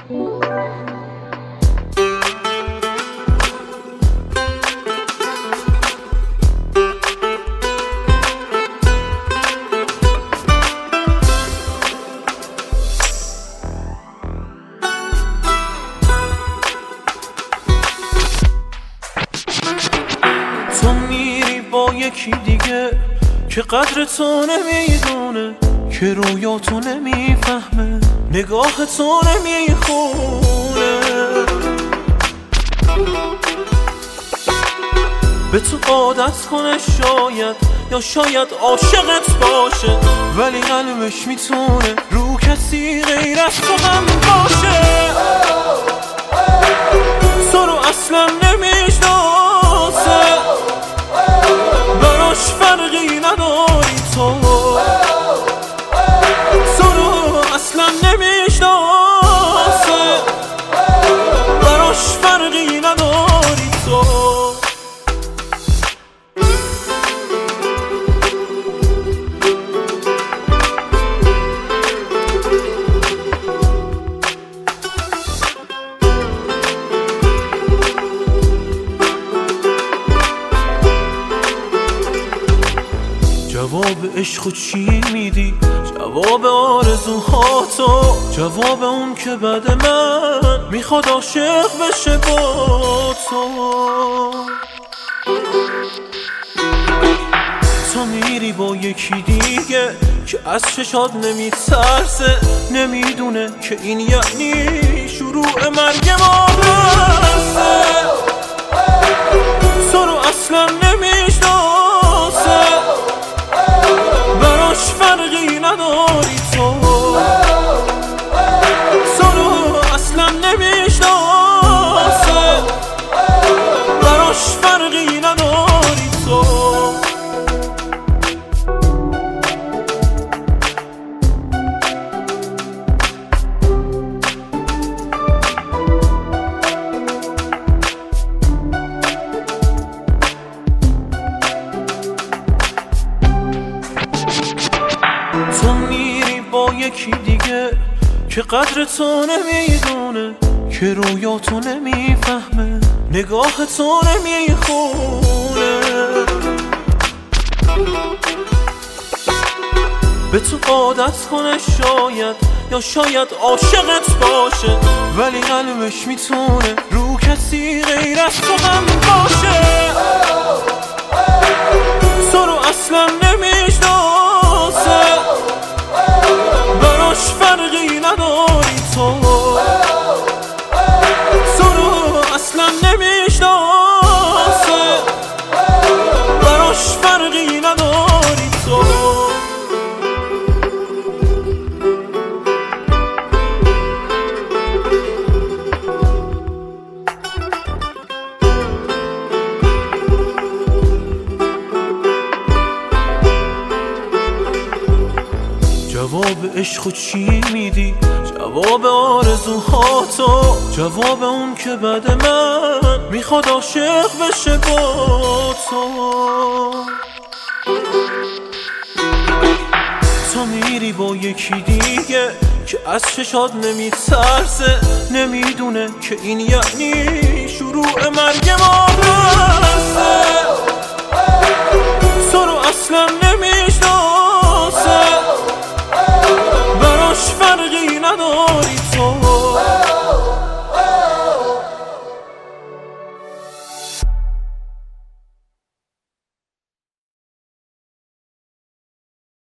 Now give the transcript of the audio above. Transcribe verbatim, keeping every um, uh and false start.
تو میری با یکی دیگه که قدر تو نمیدونه، که رویا تو نمیفهمه، نگاه تو نمیخونه. به تو عادت کنه شاید، یا شاید عاشقت باشه، ولی قلبش میتونه رو کسی غیر از تو هم باشه. تو رو اصلا نمیشناسه، براش فرقی نداری. تو تو رو اصلا نمیشناسه، براش فرقی نداری. تو جواب عشق چی میدی؟ جواب آرزوهاتو، جواب اون که بعد من میخواد عاشق بشه با تو. تو میری با یکی دیگه که از چشات نمیترسه، نمیدونه که این یعنی شروع مرگ ما هسته. تو رو اصلا نمیشناسه، براش فرقی نداری. تو تو رو اصلا نمیشناسه، براش فرقی نداری. تو تو میری با یکی دیگه که قدر تو نمیدونه، که رویا تو نمیفهمه، نگاه تو نمیخونه. به تو عادت کنه شاید، یا شاید عاشقت باشه، ولی قلبش میتونه رو کسی غیر از تو هم باشه. تو رو اصلا نمیشناسه، براش فرقی نداری. تو تو رو اصلا نمیشناسه، براش فرقی نداری. تو جواب عشق چی میدی؟ جواب آرزوهاتو، جواب اون که بعد من میخواد عاشق بشه با تو. تو میری با یکی دیگه که از چشات نمیترسه، نمیدونه که این یعنی شروع مرگ ما هسته. تو رو اصلا نمیشناسه، براش فرقی نداری. تو